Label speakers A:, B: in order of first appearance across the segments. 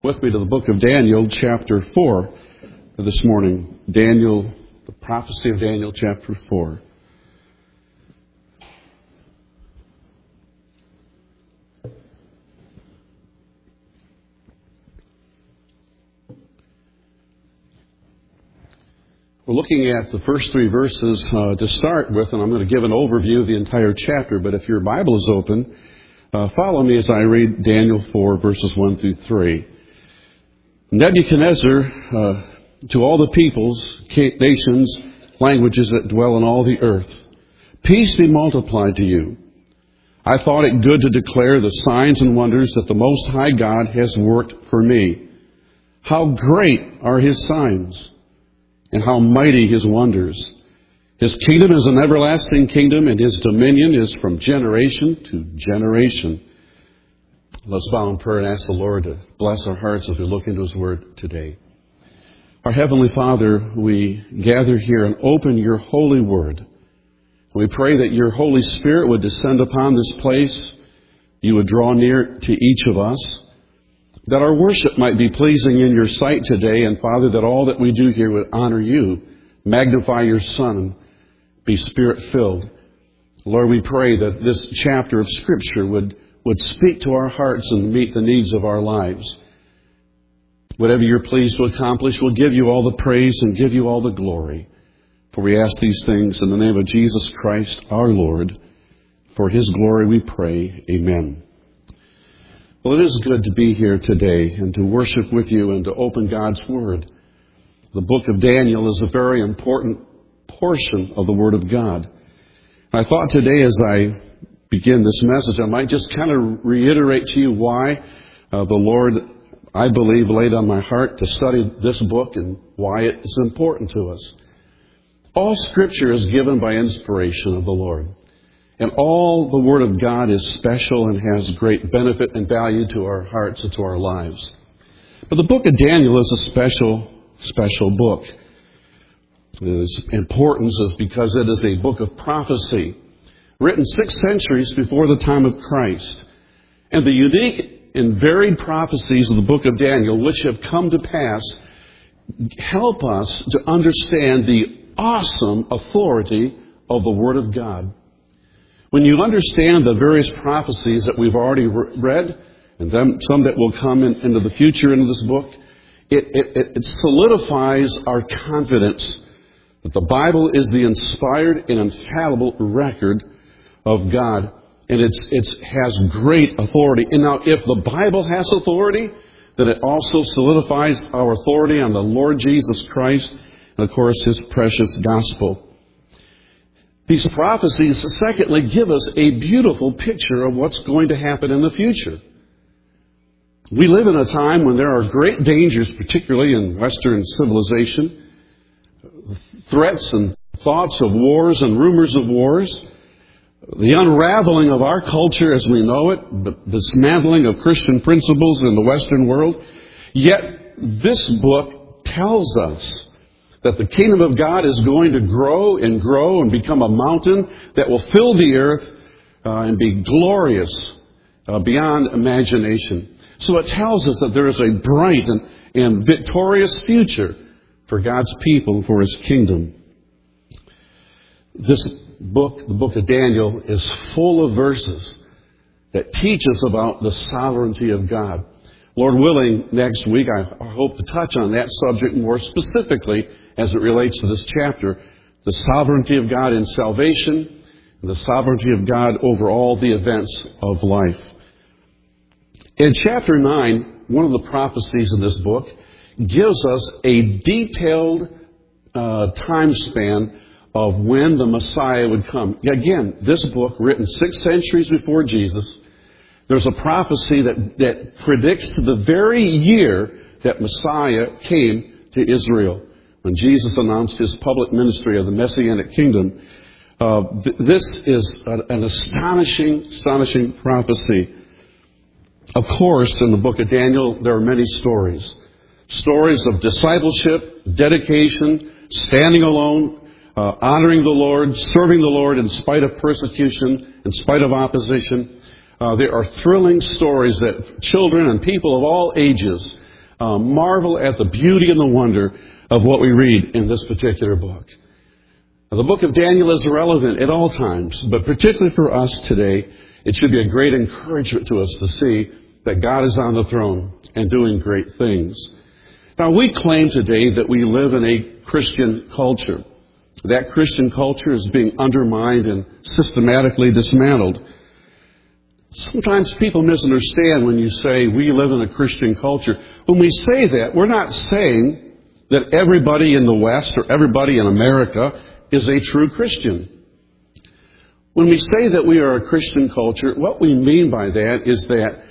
A: With me to the book of Daniel, chapter 4, this morning. Daniel, the prophecy of Daniel, chapter 4. We're looking at the first three verses to start with, and I'm going to give an overview of the entire chapter, but if your Bible is open, follow me as I read Daniel 4, verses 1 through 3. Nebuchadnezzar, to all the peoples, nations, languages that dwell in all the earth, peace be multiplied to you. I thought it good to declare the signs and wonders that the Most High God has worked for me. How great are His signs, and how mighty His wonders. His kingdom is an everlasting kingdom, and His dominion is from generation to generation. Let's bow in prayer and ask the Lord to bless our hearts as we look into His Word today. Our Heavenly Father, we gather here and open Your holy Word. We pray that Your Holy Spirit would descend upon this place. You would draw near to each of us. That our worship might be pleasing in Your sight today. And Father, that all that we do here would honor You, magnify Your Son, be Spirit-filled. Lord, we pray that this chapter of Scripture would speak to our hearts and meet the needs of our lives. Whatever You're pleased to accomplish, we'll give You all the praise and give You all the glory. For we ask these things in the name of Jesus Christ, our Lord. For His glory we pray. Amen. Well, it is good to be here today and to worship with you and to open God's Word. The book of Daniel is a very important portion of the Word of God. I thought today as I begin this message, I might just kind of reiterate to you why the Lord, I believe, laid on my heart to study this book and why it is important to us. All Scripture is given by inspiration of the Lord. And all the Word of God is special and has great benefit and value to our hearts and to our lives. But the book of Daniel is a special book. Its importance is because it is a book of prophecy, written 6 centuries before the time of Christ. And the unique and varied prophecies of the book of Daniel, which have come to pass, help us to understand the awesome authority of the Word of God. When you understand the various prophecies that we've already read, and some that will come into the future into this book, it solidifies our confidence that the Bible is the inspired and infallible record of God, and it has great authority. And now, if the Bible has authority, then it also solidifies our authority on the Lord Jesus Christ and, of course, His precious gospel. These prophecies, secondly, give us a beautiful picture of what's going to happen in the future. We live in a time when there are great dangers, particularly in Western civilization, threats and thoughts of wars and rumors of wars, the unraveling of our culture as we know it, the dismantling of Christian principles in the Western world. Yet this book tells us that the kingdom of God is going to grow and become a mountain that will fill the earth and be glorious beyond imagination. So it tells us that there is a bright and victorious future for God's people and for His kingdom. This book, the book of Daniel, is full of verses that teach us about the sovereignty of God. Lord willing, next week I hope to touch on that subject more specifically as it relates to this chapter, the sovereignty of God in salvation and the sovereignty of God over all the events of life. In chapter 9, one of the prophecies in this book gives us a detailed time span of when the Messiah would come. Again, this book, written 6 centuries before Jesus, there's a prophecy that predicts the very year that Messiah came to Israel, when Jesus announced His public ministry of the Messianic kingdom. This is an astonishing prophecy. Of course, in the book of Daniel, there are many stories. Stories of discipleship, dedication, standing alone, honoring the Lord, serving the Lord in spite of persecution, in spite of opposition. There are thrilling stories that children and people of all ages marvel at the beauty and the wonder of what we read in this particular book. Now, the book of Daniel is relevant at all times, but particularly for us today, it should be a great encouragement to us to see that God is on the throne and doing great things. Now, we claim today that we live in a Christian culture. That Christian culture is being undermined and systematically dismantled. Sometimes people misunderstand when you say we live in a Christian culture. When we say that, we're not saying that everybody in the West or everybody in America is a true Christian. When we say that we are a Christian culture, what we mean by that is that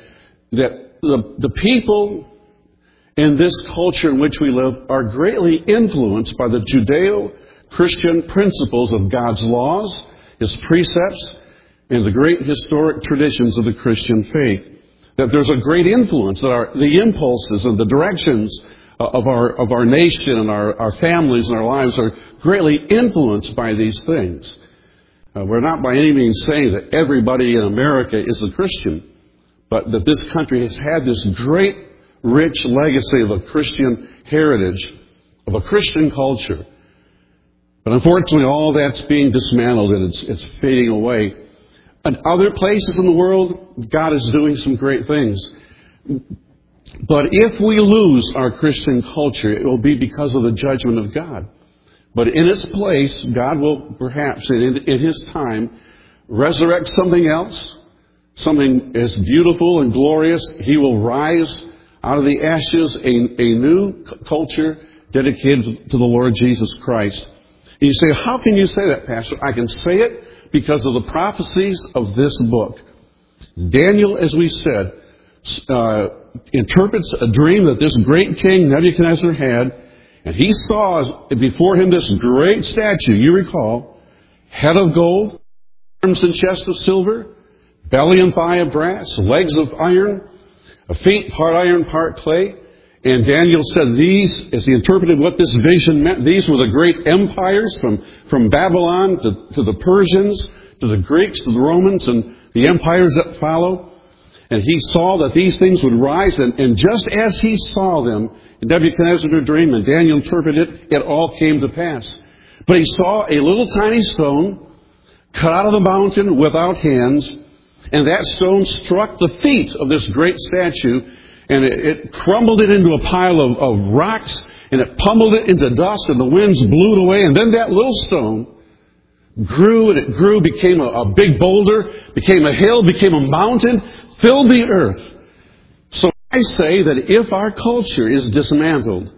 A: the people in this culture in which we live are greatly influenced by the Judeo-Christian principles of God's laws, His precepts, and the great historic traditions of the Christian faith. That there's a great influence, that the impulses and the directions of our nation and our families and our lives are greatly influenced by these things. We're not by any means saying that everybody in America is a Christian, but that this country has had this great, rich legacy of a Christian heritage, of a Christian culture. But unfortunately, all that's being dismantled and it's fading away. In other places in the world, God is doing some great things. But if we lose our Christian culture, it will be because of the judgment of God. But in its place, God will perhaps, in His time, resurrect something else, something as beautiful and glorious. He will rise out of the ashes a new culture dedicated to the Lord Jesus Christ. And you say, how can you say that, Pastor? I can say it because of the prophecies of this book. Daniel, as we said, interprets a dream that this great king Nebuchadnezzar had, and he saw before him this great statue, you recall, head of gold, arms and chest of silver, belly and thigh of brass, legs of iron, feet part iron, part clay. And Daniel said these, as he interpreted what this vision meant, these were the great empires from Babylon to the Persians, to the Greeks, to the Romans, and the empires that follow. And he saw that these things would rise, and just as he saw them in Nebuchadnezzar's dream, and Daniel interpreted it, it all came to pass. But he saw a little tiny stone cut out of the mountain without hands, and that stone struck the feet of this great statue, and it crumbled it into a pile of rocks, and it pummeled it into dust, and the winds blew it away, and then that little stone grew, and it grew, became a big boulder, became a hill, became a mountain, filled the earth. So I say that if our culture is dismantled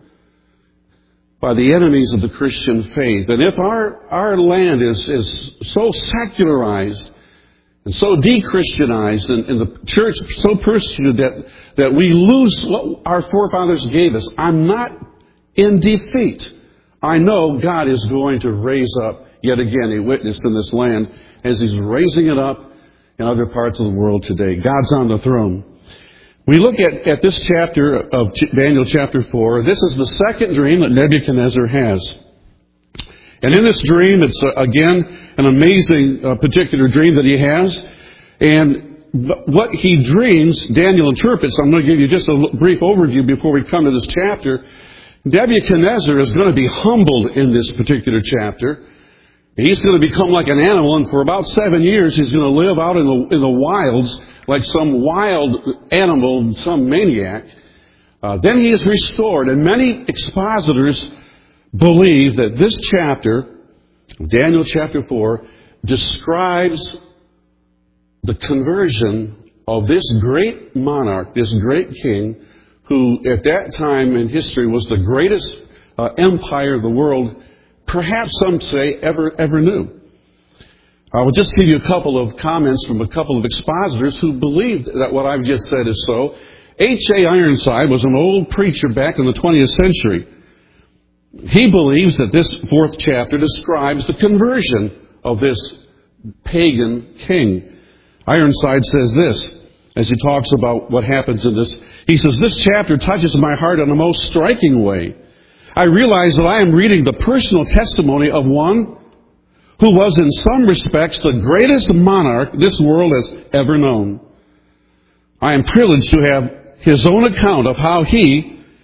A: by the enemies of the Christian faith, and if our land is so secularized and so de-Christianized, and the church so persecuted that we lose what our forefathers gave us, I'm not in defeat. I know God is going to raise up yet again a witness in this land as He's raising it up in other parts of the world today. God's on the throne. We look at this chapter of Daniel chapter 4. This is the second dream that Nebuchadnezzar has. And in this dream, it's again an amazing particular dream that he has. And what he dreams, Daniel interprets. I'm going to give you just a brief overview before we come to this chapter. Nebuchadnezzar is going to be humbled in this particular chapter. He's going to become like an animal, and for about 7 years he's going to live out in the wilds like some wild animal, some maniac. Then he is restored, and many expositors believe that this chapter, Daniel chapter 4, describes the conversion of this great monarch, this great king, who at that time in history was the greatest empire the world, perhaps some say, ever knew. I will just give you a couple of comments from a couple of expositors who believe that what I've just said is so. H.A. Ironside was an old preacher back in the 20th century. He believes that this fourth chapter describes the conversion of this pagan king. Ironside says this, as he talks about what happens in this. He says, "This chapter touches my heart in a most striking way. I realize that I am reading the personal testimony of one who was in some respects the greatest monarch this world has ever known. I am privileged to have his own account of how he,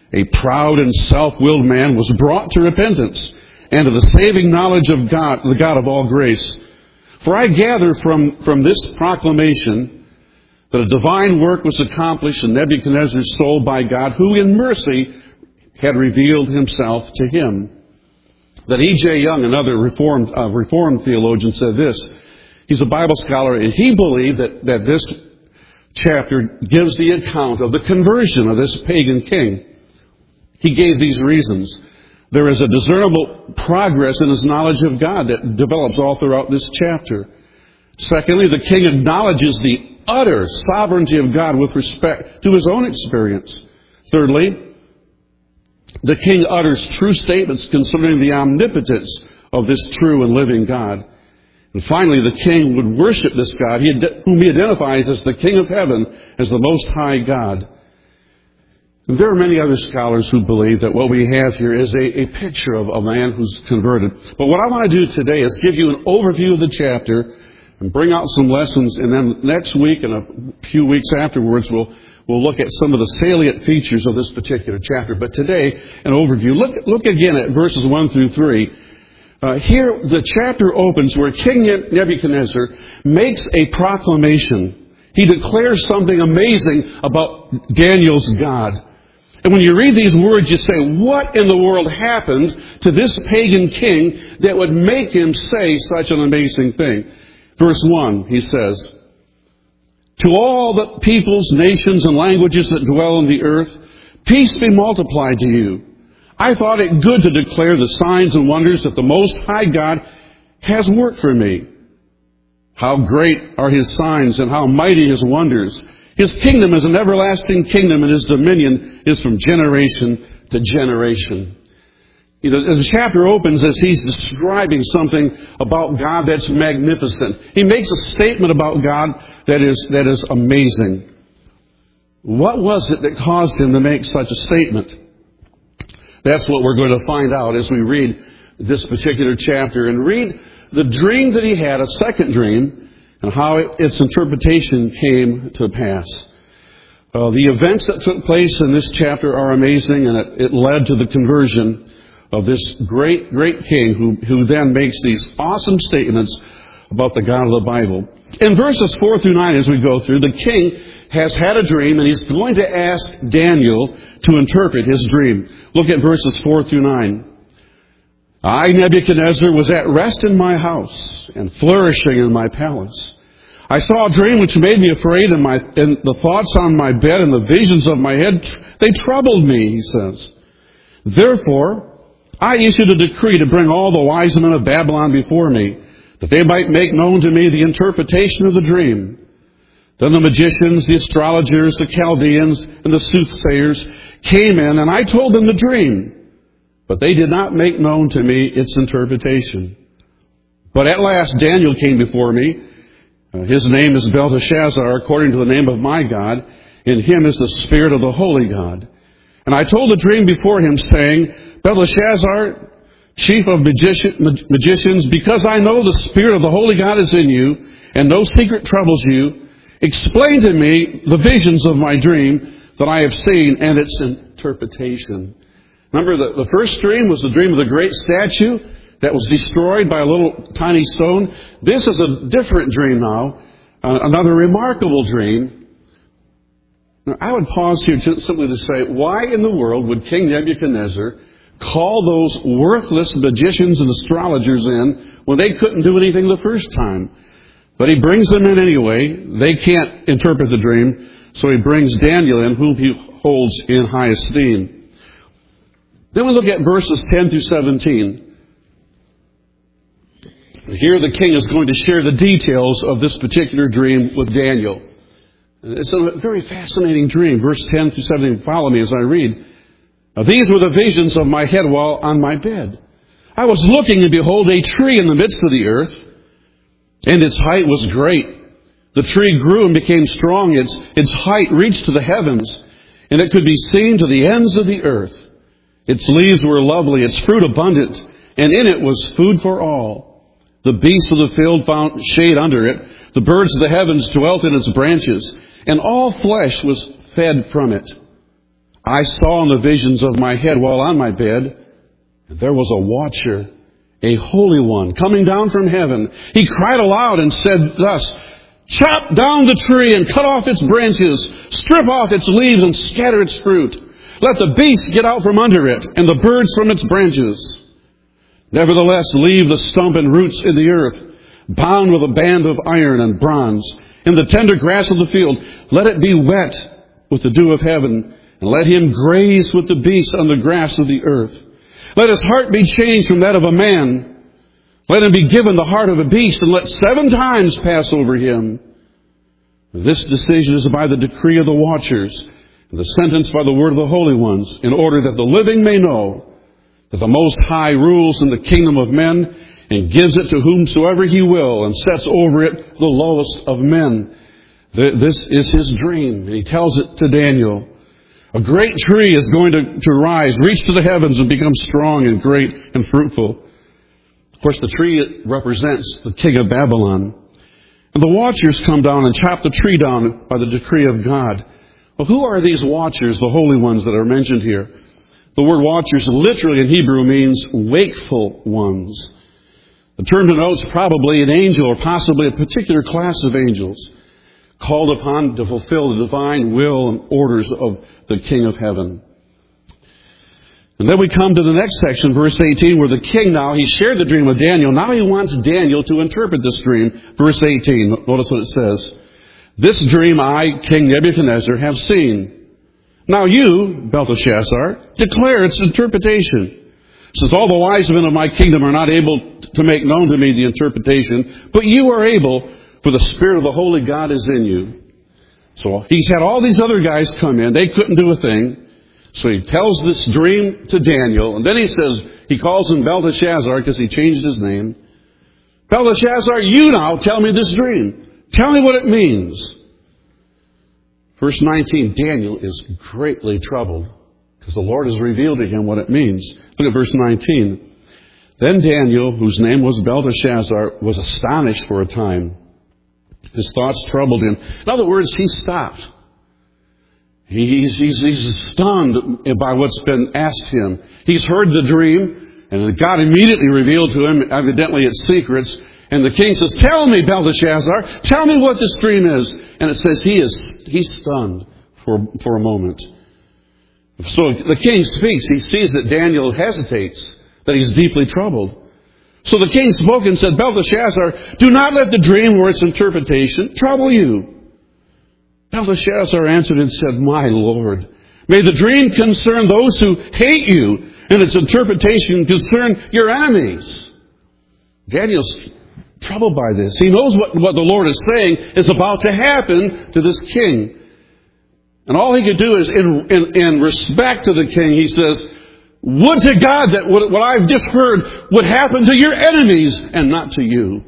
A: A proud and self-willed man was brought to repentance and to the saving knowledge of God, the God of all grace. For I gather from this proclamation that a divine work was accomplished in Nebuchadnezzar's soul by God, who in mercy had revealed himself to him. That E.J. Young, another Reformed theologian, said this. He's a Bible scholar, and he believed that this chapter gives the account of the conversion of this pagan king. He gave these reasons. There is a discernible progress in his knowledge of God that develops all throughout this chapter. Secondly, the king acknowledges the utter sovereignty of God with respect to his own experience. Thirdly, the king utters true statements concerning the omnipotence of this true and living God. And finally, the king would worship this God, whom he identifies as the King of Heaven, as the Most High God. And there are many other scholars who believe that what we have here is a picture of a man who's converted. But what I want to do today is give you an overview of the chapter and bring out some lessons. And then next week and a few weeks afterwards, we'll look at some of the salient features of this particular chapter. But today, an overview. Look again at verses 1 through 3. Here, the chapter opens where King Nebuchadnezzar makes a proclamation. He declares something amazing about Daniel's God. And when you read these words, you say, what in the world happened to this pagan king that would make him say such an amazing thing? Verse 1, he says, to all the peoples, nations, and languages that dwell on the earth, peace be multiplied to you. I thought it good to declare the signs and wonders that the Most High God has worked for me. How great are His signs and how mighty His wonders. His kingdom is an everlasting kingdom, and His dominion is from generation to generation. The chapter opens as he's describing something about God that's magnificent. He makes a statement about God that is amazing. What was it that caused him to make such a statement? That's what we're going to find out as we read this particular chapter and read the dream that he had, a second dream, and how its interpretation came to pass. The events that took place in this chapter are amazing, and it led to the conversion of this great, great king who then makes these awesome statements about the God of the Bible. In verses 4 through 9, as we go through, the king has had a dream, and he's going to ask Daniel to interpret his dream. Look at verses 4 through 9. I, Nebuchadnezzar, was at rest in my house and flourishing in my palace. I saw a dream which made me afraid, and the thoughts on my bed and the visions of my head, they troubled me, he says. Therefore, I issued a decree to bring all the wise men of Babylon before me, that they might make known to me the interpretation of the dream. Then the magicians, the astrologers, the Chaldeans, and the soothsayers came in, and I told them the dream, but they did not make known to me its interpretation. But at last Daniel came before me. His name is Belteshazzar, according to the name of my God. In him is the Spirit of the Holy God. And I told the dream before him, saying, Belteshazzar, chief of magicians, because I know the Spirit of the Holy God is in you, and no secret troubles you, explain to me the visions of my dream that I have seen and its interpretation. Remember, the first dream was the dream of the great statue that was destroyed by a little tiny stone. This is a different dream now, another remarkable dream. Now, I would pause here simply to say, why in the world would King Nebuchadnezzar call those worthless magicians and astrologers in when they couldn't do anything the first time? But he brings them in anyway. They can't interpret the dream, so he brings Daniel in, whom he holds in high esteem. Then we look at verses 10 through 17. Here the king is going to share the details of this particular dream with Daniel. It's a very fascinating dream. Verse 10 through 17, follow me as I read. Now, these were the visions of my head while on my bed. I was looking, and behold, a tree in the midst of the earth, and its height was great. The tree grew and became strong. Its height reached to the heavens, and it could be seen to the ends of the earth. Its leaves were lovely, its fruit abundant, and in it was food for all. The beasts of the field found shade under it. The birds of the heavens dwelt in its branches, and all flesh was fed from it. I saw in the visions of my head while on my bed, and there was a watcher, a holy one, coming down from heaven. He cried aloud and said thus, chop down the tree and cut off its branches, strip off its leaves and scatter its fruit. Let the beasts get out from under it, and the birds from its branches. Nevertheless, leave the stump and roots in the earth, bound with a band of iron and bronze. In the tender grass of the field, let it be wet with the dew of heaven, and let him graze with the beasts on the grass of the earth. Let his heart be changed from that of a man. Let him be given the heart of a beast, and let 7 times pass over him. This decision is by the decree of the watchers, and the sentence by the word of the holy ones, in order that the living may know that the Most High rules in the kingdom of men, and gives it to whomsoever he will, and sets over it the lowest of men. This is his dream, and he tells it to Daniel. A great tree is going to rise, reach to the heavens, and become strong and great and fruitful. Of course, the tree represents the king of Babylon. And the watchers come down and chop the tree down by the decree of God. Well, who are these watchers, the holy ones that are mentioned here? The word watchers literally in Hebrew means wakeful ones. The term denotes probably an angel or possibly a particular class of angels called upon to fulfill the divine will and orders of the King of Heaven. And then we come to the next section, verse 18, where the king now, he shared the dream with Daniel. Now he wants Daniel to interpret this dream. Verse 18, notice what it says. This dream I, King Nebuchadnezzar, have seen. Now you, Belteshazzar, declare its interpretation. Since all the wise men of my kingdom are not able to make known to me the interpretation, but you are able, for the Spirit of the Holy God is in you. So he's had all these other guys come in. They couldn't do a thing. So he tells this dream to Daniel. And then he says, he calls him Belteshazzar because he changed his name. Belteshazzar, you now tell me this dream. Tell me what it means. Verse 19, Daniel is greatly troubled because the Lord has revealed to him what it means. Look at verse 19. Then Daniel, whose name was Belteshazzar, was astonished for a time. His thoughts troubled him. In other words, he stopped. He's stunned by what's been asked him. He's heard the dream, and God immediately revealed to him, evidently, its secrets. And the king says, tell me, Belteshazzar, tell me what this dream is. And it says he's stunned for a moment. So the king speaks. He sees that Daniel hesitates, that he's deeply troubled. So the king spoke and said, Belteshazzar, do not let the dream or its interpretation trouble you. Belteshazzar answered and said, my Lord, may the dream concern those who hate you, and its interpretation concern your enemies. Daniel's troubled by this. He knows what the Lord is saying is about to happen to this king. And all he could do is, in respect to the king, he says, would to God that what I've just heard would happen to your enemies and not to you.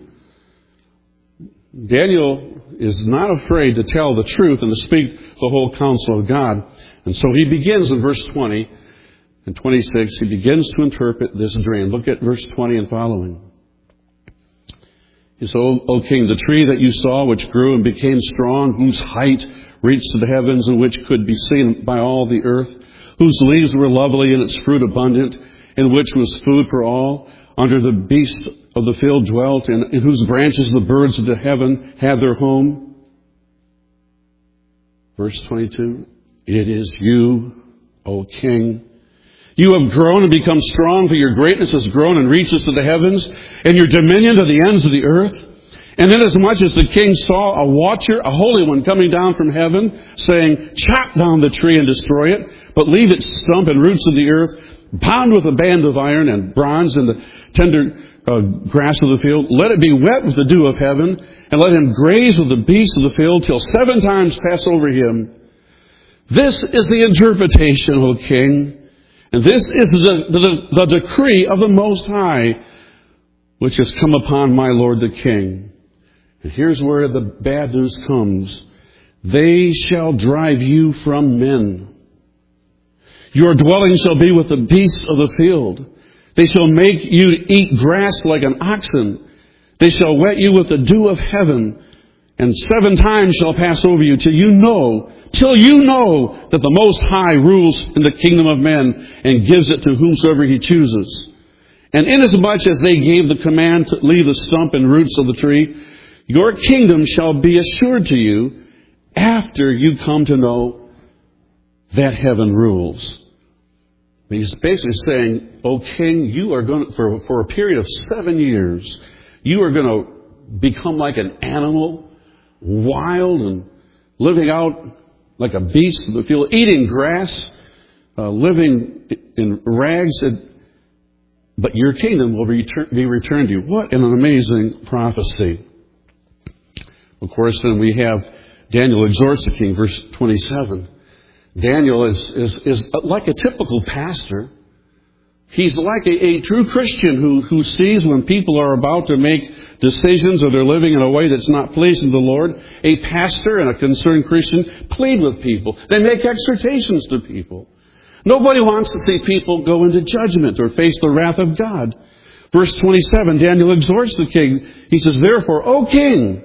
A: Daniel is not afraid to tell the truth and to speak the whole counsel of God. And so he begins in verse 20 and 26. He begins to interpret this dream. Look at verse 20 and following. He said, O king, the tree that you saw, which grew and became strong, whose height reached to the heavens and which could be seen by all the earth, whose leaves were lovely and its fruit abundant, in which was food for all, under the beasts of the field dwelt, and in whose branches the birds of the heaven had their home. Verse 22, it is you, O king. You have grown and become strong, for your greatness has grown and reaches to the heavens, and your dominion to the ends of the earth. And inasmuch as the king saw a watcher, a holy one, coming down from heaven, saying, chop down the tree and destroy it, but leave its stump and roots in the earth, bound with a band of iron and bronze in the tender grass of the field. Let it be wet with the dew of heaven, and let him graze with the beasts of the field till 7 times pass over him. This is the interpretation, O king, and this is the decree of the Most High, which has come upon my Lord the king. And here's where the bad news comes. They shall drive you from men. Your dwelling shall be with the beasts of the field. They shall make you eat grass like an oxen. They shall wet you with the dew of heaven, and 7 times shall pass over you till you know that the Most High rules in the kingdom of men and gives it to whomsoever He chooses. And inasmuch as they gave the command to leave the stump and roots of the tree, your kingdom shall be assured to you after you come to know that heaven rules. He's basically saying, O king, you are going to, for a period of 7 years, you are going to become like an animal, wild and living out like a beast of the field, eating grass, living in rags, but your kingdom will be returned to you. What an amazing prophecy. Of course, then we have Daniel exhorts the king, verse 27. Daniel is like a typical pastor. He's like a true Christian who sees when people are about to make decisions or they're living in a way that's not pleasing to the Lord. A pastor and a concerned Christian plead with people. They make exhortations to people. Nobody wants to see people go into judgment or face the wrath of God. Verse 27, Daniel exhorts the king. He says, therefore, O king,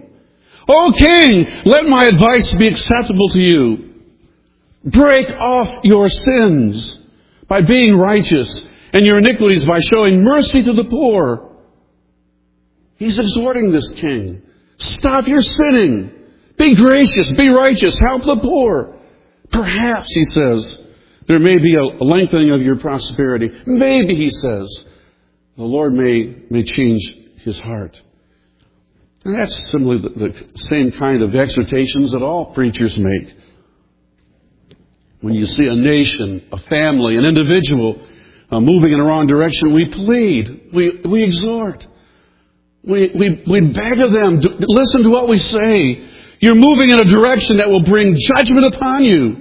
A: let my advice be acceptable to you. Break off your sins by being righteous, and your iniquities by showing mercy to the poor. He's exhorting this king. Stop your sinning. Be gracious. Be righteous. Help the poor. Perhaps, he says, there may be a lengthening of your prosperity. Maybe, he says, the Lord may change his heart. And that's simply the same kind of exhortations that all preachers make. When you see a nation, a family, an individual moving in the wrong direction, we plead, we exhort, we beg of them, listen to what we say. You're moving in a direction that will bring judgment upon you.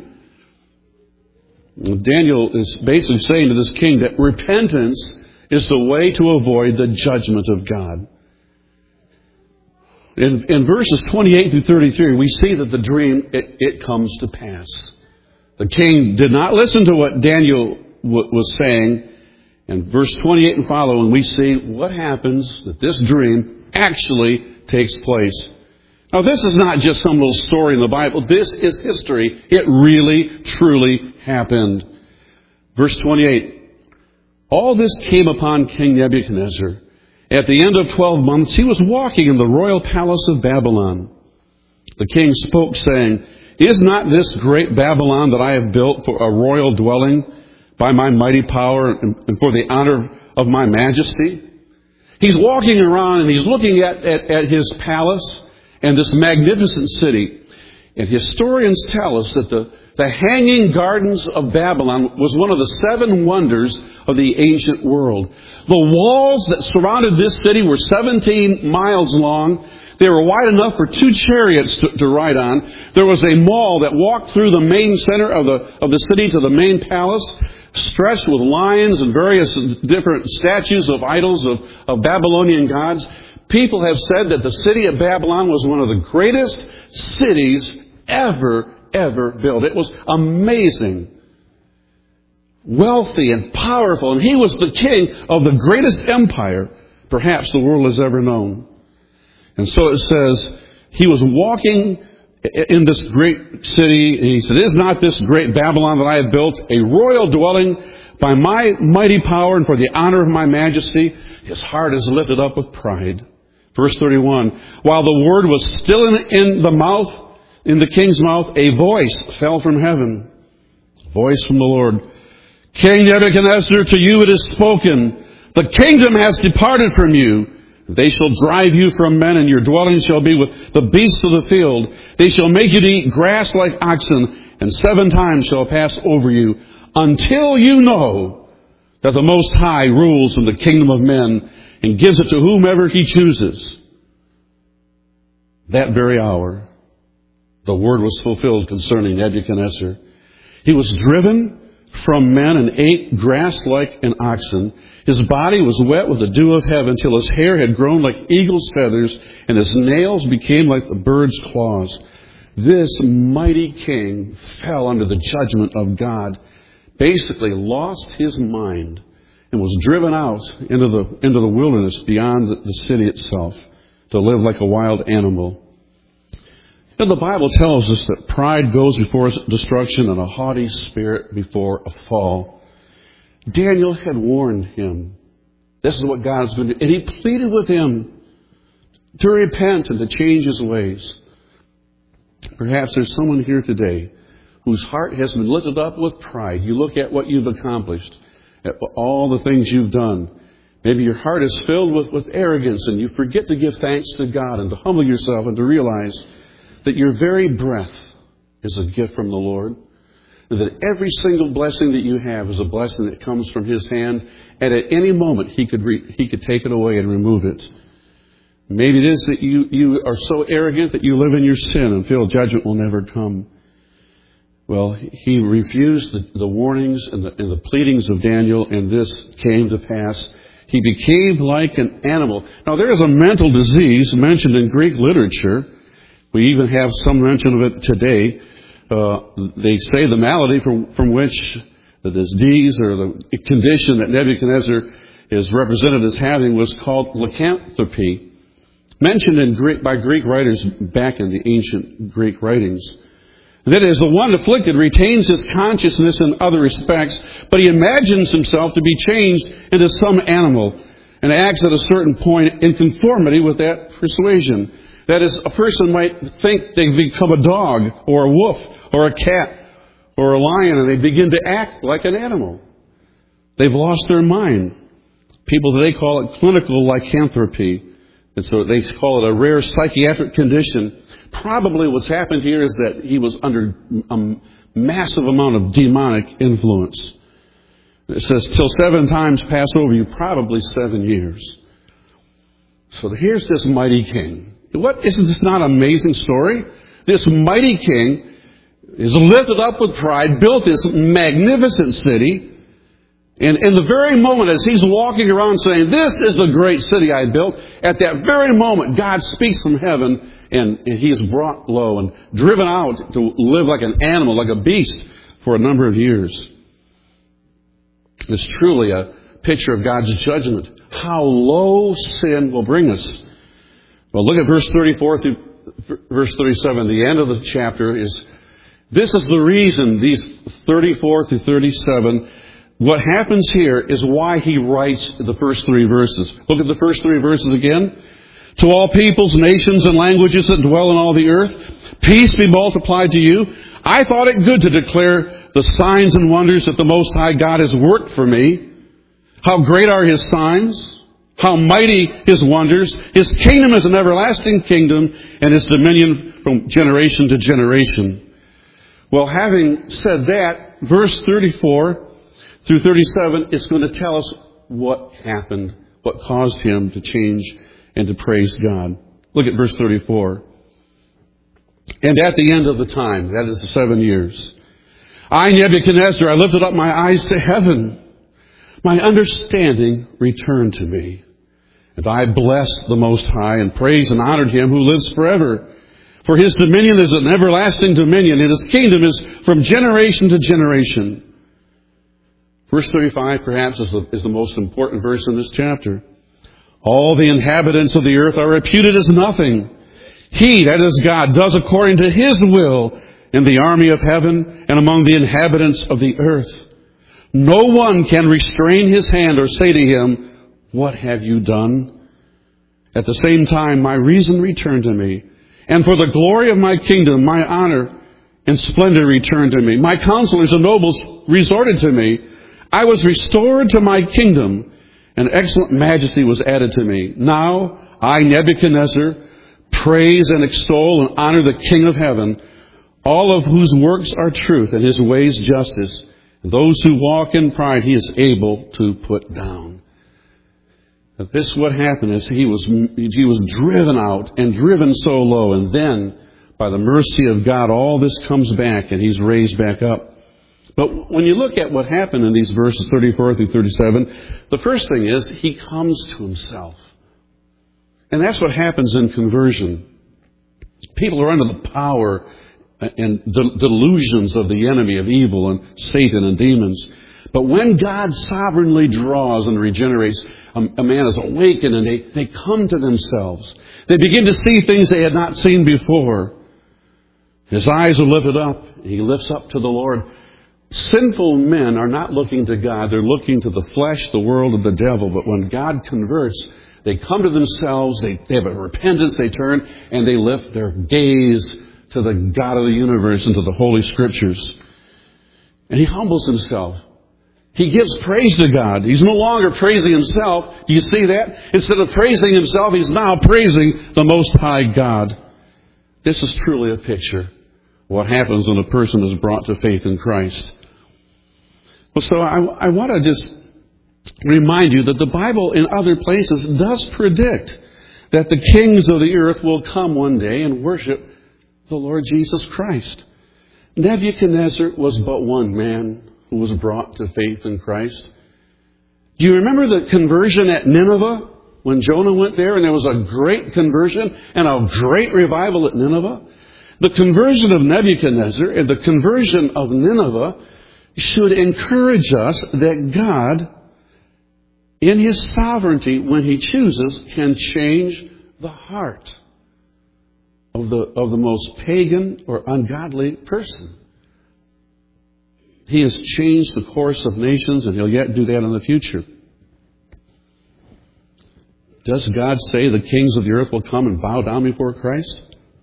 A: Daniel is basically saying to this king that repentance is the way to avoid the judgment of God. In verses 28 through 33, we see that the dream, it comes to pass. The king did not listen to what Daniel was saying. And verse 28 and following, we see what happens, that this dream actually takes place. Now, this is not just some little story in the Bible. This is history. It really, truly happened. Verse 28. All this came upon King Nebuchadnezzar. At the end of 12 months, he was walking in the royal palace of Babylon. The king spoke, saying, is not this great Babylon that I have built for a royal dwelling by my mighty power and for the honor of my majesty? He's walking around and he's looking at his palace and this magnificent city. And historians tell us that the Hanging Gardens of Babylon was one of the 7 wonders of the ancient world. The walls that surrounded this city were 17 miles long. They were wide enough for 2 chariots to ride on. There was a mall that walked through the main center of the city to the main palace, stretched with lions and various different statues of idols of Babylonian gods. People have said that the city of Babylon was one of the greatest cities ever built. It was amazing, wealthy and powerful, and he was the king of the greatest empire perhaps the world has ever known. And so it says, he was walking in this great city, and he said, is not this great Babylon that I have built a royal dwelling by my mighty power and for the honor of my majesty? His heart is lifted up with pride. Verse 31, while the word was still in the king's mouth, a voice fell from heaven. A voice from the Lord. King Nebuchadnezzar, to you it is spoken, the kingdom has departed from you. They shall drive you from men, and your dwelling shall be with the beasts of the field. They shall make you to eat grass like oxen, and 7 times shall pass over you, until you know that the Most High rules in the kingdom of men, and gives it to whomever He chooses. That very hour, the word was fulfilled concerning Nebuchadnezzar. He was driven from men and ate grass like an oxen. His body was wet with the dew of heaven till his hair had grown like eagle's feathers and his nails became like the bird's claws. This mighty king fell under the judgment of God, basically lost his mind and was driven out into the wilderness beyond the city itself to live like a wild animal. And the Bible tells us that pride goes before destruction and a haughty spirit before a fall. Daniel had warned him. This is what God has been doing. And he pleaded with him to repent and to change his ways. Perhaps there's someone here today whose heart has been lifted up with pride. You look at what you've accomplished, at all the things you've done. Maybe your heart is filled with arrogance and you forget to give thanks to God and to humble yourself and to realize that your very breath is a gift from the Lord. And that every single blessing that you have is a blessing that comes from His hand. And at any moment He could take it away and remove it. Maybe it is that you are so arrogant that you live in your sin and feel judgment will never come. Well, he refused the warnings and the pleadings of Daniel, and this came to pass. He became like an animal. Now, there is a mental disease mentioned in Greek literature. We even have some mention of it today. They say the malady from which the disease or the condition that Nebuchadnezzar is represented as having was called lycanthropy, mentioned by Greek writers back in the ancient Greek writings. That is, the one afflicted retains his consciousness in other respects, but he imagines himself to be changed into some animal and acts at a certain point in conformity with that persuasion. That is, a person might think they've become a dog or a wolf or a cat or a lion, and they begin to act like an animal. They've lost their mind. People today call it clinical lycanthropy. And so they call it a rare psychiatric condition. Probably what's happened here is that he was under a massive amount of demonic influence. It says, till 7 times pass over you, probably 7 years. So here's this mighty king. Isn't this not an amazing story? This mighty king is lifted up with pride, built this magnificent city, and in the very moment as he's walking around saying, this is the great city I built, at that very moment God speaks from heaven and he is brought low and driven out to live like an animal, like a beast for a number of years. It's truly a picture of God's judgment. How low sin will bring us. Well, look at verse 34 through verse 37. The end of the chapter is, this is the reason, these 34 through 37, what happens here is why he writes the first 3 verses. Look at the first 3 verses again. To all peoples, nations, and languages that dwell in all the earth, peace be multiplied to you. I thought it good to declare the signs and wonders that the Most High God has worked for me. How great are His signs, how mighty His wonders. His kingdom is an everlasting kingdom, and His dominion from generation to generation. Well, having said that, verse 34 through 37 is going to tell us what happened, what caused him to change and to praise God. Look at verse 34. And at the end of the time, that is the 7 years, I, Nebuchadnezzar, I lifted up my eyes to heaven. My understanding returned to me. And I blessed the Most High and praised and honored Him who lives forever. For His dominion is an everlasting dominion, and His kingdom is from generation to generation. Verse 35 perhaps is the most important verse in this chapter. All the inhabitants of the earth are reputed as nothing. He, that is God, does according to His will in the army of heaven and among the inhabitants of the earth. No one can restrain his hand or say to him, what have you done? At the same time, my reason returned to me. And for the glory of my kingdom, my honor and splendor returned to me. My counselors and nobles resorted to me. I was restored to my kingdom, and excellent majesty was added to me. Now, I, Nebuchadnezzar, praise and extol and honor the King of heaven, all of whose works are truth and His ways justice. And those who walk in pride He is able to put down. But this what happened is he was driven out and driven so low, and then by the mercy of God all this comes back and he's raised back up. But when you look at what happened in these verses 34 through 37, the first thing is he comes to himself. And that's what happens in conversion. People are under the power and delusions of the enemy, of evil and Satan and demons. But when God sovereignly draws and regenerates, a man is awakened and they come to themselves. They begin to see things they had not seen before. His eyes are lifted up. He lifts up to the Lord. Sinful men are not looking to God. They're looking to the flesh, the world, and the devil. But when God converts, they come to themselves. They have a repentance. They turn and they lift their gaze to the God of the universe and to the Holy Scriptures. And he humbles himself. He gives praise to God. He's no longer praising himself. Do you see that? Instead of praising himself, he's now praising the Most High God. This is truly a picture of what happens when a person is brought to faith in Christ. Well, so I want to just remind you that the Bible in other places does predict that the kings of the earth will come one day and worship the Lord Jesus Christ. Nebuchadnezzar was but one man who was brought to faith in Christ. Do you remember the conversion at Nineveh when Jonah went there and there was a great conversion and a great revival at Nineveh? The conversion of Nebuchadnezzar and the conversion of Nineveh should encourage us that God, in His sovereignty, when He chooses, can change the heart of the most pagan or ungodly person. He has changed the course of nations, and He'll yet do that in the future. Does God say the kings of the earth will come and bow down before Christ?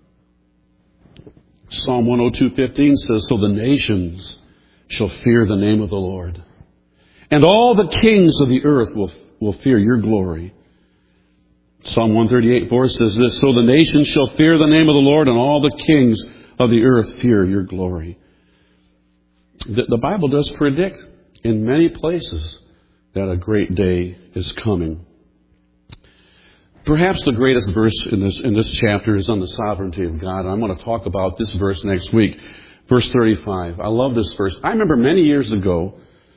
A: Psalm 102:15 says, "So the nations shall fear the name of the Lord, and all the kings of the earth will fear your glory." Psalm 138:4 says this, "So the nations shall fear the name of the Lord, and all the kings of the earth fear your glory." The Bible does predict in many places that a great day is coming. Perhaps the greatest verse in this chapter is on the sovereignty of God. I'm going to talk about this verse next week. Verse 35. I love this verse. I remember many years ago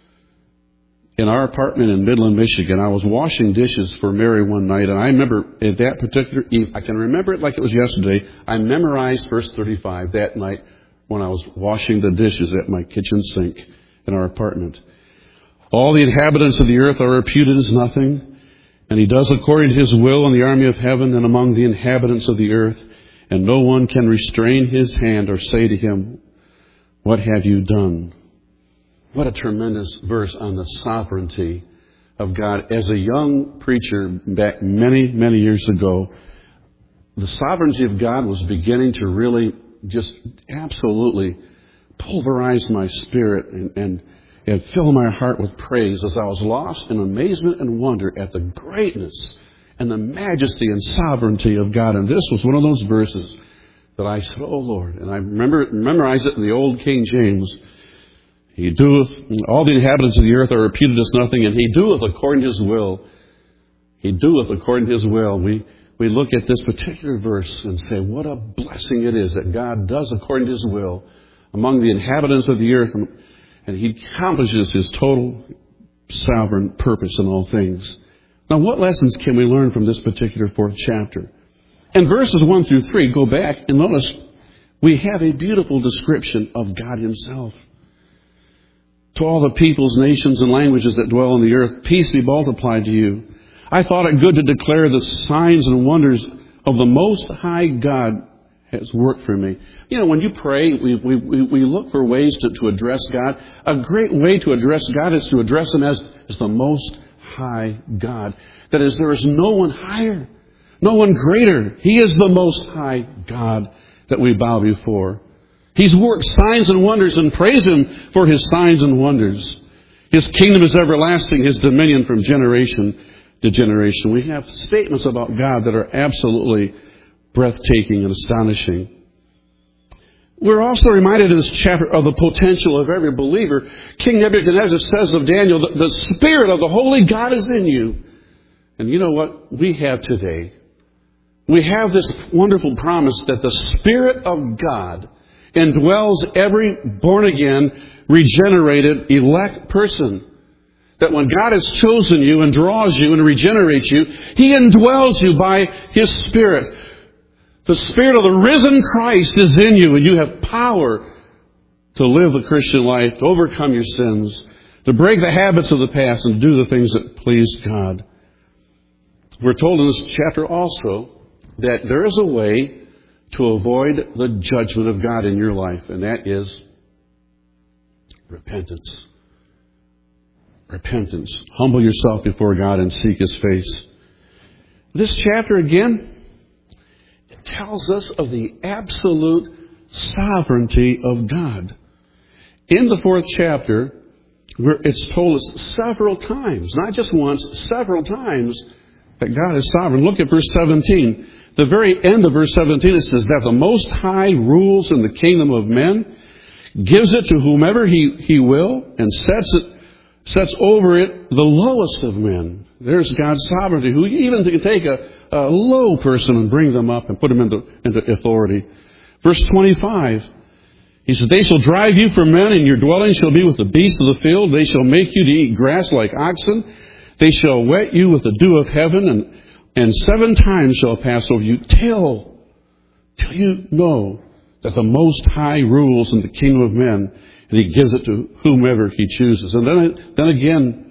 A: in our apartment in Midland, Michigan, I was washing dishes for Mary one night, and I remember at that particular eve, I can remember it like it was yesterday, I memorized verse 35 that night when I was washing the dishes at my kitchen sink in our apartment. "All the inhabitants of the earth are reputed as nothing, and He does according to His will in the army of heaven and among the inhabitants of the earth, and no one can restrain His hand or say to Him, 'What have you done?'" What a tremendous verse on the sovereignty of God. As a young preacher back many, many years ago, the sovereignty of God was beginning to really just absolutely pulverize my spirit and fill my heart with praise as I was lost in amazement and wonder at the greatness and the majesty and sovereignty of God. And this was one of those verses that I said, "Oh Lord," and I memorized it in the old King James. "He doeth, all the inhabitants of the earth are reputed as nothing, and He doeth according to His will." He doeth according to His will. We look at this particular verse and say, what a blessing it is that God does according to His will among the inhabitants of the earth, and He accomplishes His total sovereign purpose in all things. Now, what lessons can we learn from this particular fourth chapter? In verses 1 through 3, go back and notice we have a beautiful description of God Himself. "To all the peoples, nations, and languages that dwell on the earth, peace be multiplied to you. I thought it good to declare the signs and wonders of the Most High God has worked for me." You know, when you pray, we look for ways to address God. A great way to address God is to address Him as the Most High God. That is, there is no one higher, no one greater. He is the Most High God that we bow before. He's worked signs and wonders, and praise Him for His signs and wonders. His kingdom is everlasting, His dominion from generation to generation. We have statements about God that are absolutely breathtaking and astonishing. We're also reminded in this chapter of the potential of every believer. King Nebuchadnezzar says of Daniel, "The Spirit of the Holy God is in you." And you know what we have today? We have this wonderful promise that the Spirit of God indwells every born-again, regenerated, elect person. That when God has chosen you and draws you and regenerates you, He indwells you by His Spirit. The Spirit of the risen Christ is in you, and you have power to live the Christian life, to overcome your sins, to break the habits of the past, and to do the things that please God. We're told in this chapter also that there is a way to avoid the judgment of God in your life, and that is repentance. Repentance. Humble yourself before God and seek His face. This chapter, again, it tells us of the absolute sovereignty of God. In the 4th chapter, it's told us several times, not just once, several times, that God is sovereign. Look at verse 17. The very end of verse 17, it says that the Most High rules in the kingdom of men, gives it to whomever He will, and sets over it the lowest of men. There's God's sovereignty, who even can take a low person and bring them up and put them into authority. Verse 25, He says, they shall drive you from men, and your dwelling shall be with the beasts of the field. They shall make you to eat grass like oxen. They shall wet you with the dew of heaven, and 7 times shall pass over you till you know that the Most High rules in the kingdom of men, and He gives it to whomever He chooses. And then again,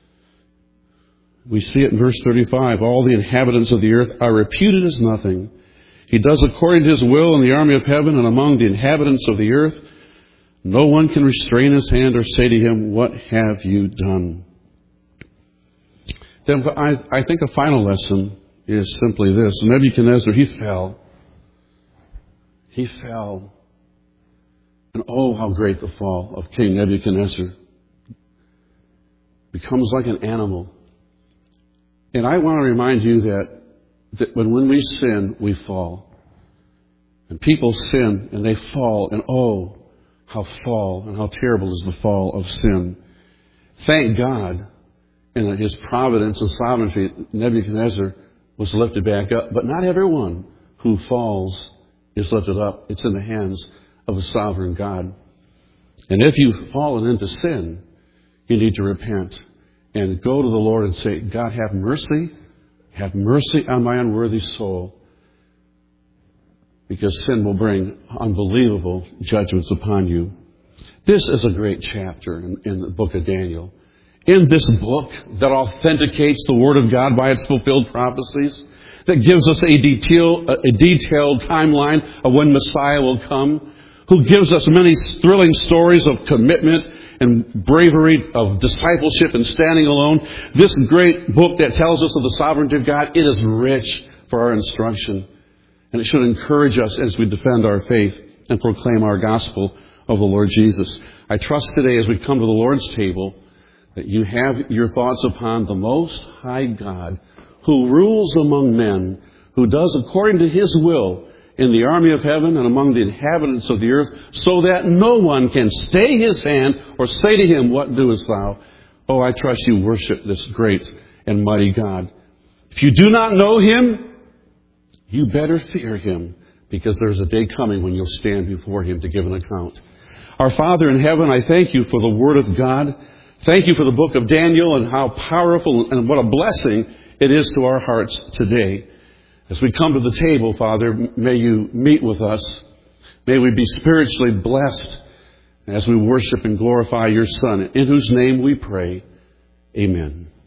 A: we see it in verse 35. All the inhabitants of the earth are reputed as nothing. He does according to His will in the army of heaven and among the inhabitants of the earth. No one can restrain His hand or say to Him, what have you done? Then I think a final lesson is simply this. Nebuchadnezzar, he fell. He fell. And oh, how great the fall of King Nebuchadnezzar. Becomes like an animal. And I want to remind you that when we sin, we fall. And people sin and they fall. And oh, how terrible is the fall of sin. Thank God, in His providence and sovereignty, Nebuchadnezzar was lifted back up. But not everyone who falls is lifted up. It's in the hands of a sovereign God. And if you've fallen into sin, you need to repent and go to the Lord and say, God, have mercy. Have mercy on my unworthy soul. Because sin will bring unbelievable judgments upon you. This is a great chapter in the book of Daniel. In this book that authenticates the Word of God by its fulfilled prophecies, that gives us a detailed timeline of when Messiah will come, who gives us many thrilling stories of commitment and bravery, of discipleship and standing alone. This great book that tells us of the sovereignty of God, it is rich for our instruction. And it should encourage us as we defend our faith and proclaim our gospel of the Lord Jesus. I trust today as we come to the Lord's table that you have your thoughts upon the Most High God, who rules among men, who does according to His will in the army of heaven and among the inhabitants of the earth, so that no one can stay His hand or say to Him, what doest thou? Oh, I trust you worship this great and mighty God. If you do not know Him, you better fear Him, because there's a day coming when you'll stand before Him to give an account. Our Father in heaven, I thank you for the Word of God. Thank you for the book of Daniel and how powerful and what a blessing it is to our hearts today. As we come to the table, Father, may you meet with us. May we be spiritually blessed as we worship and glorify your Son, in whose name we pray. Amen.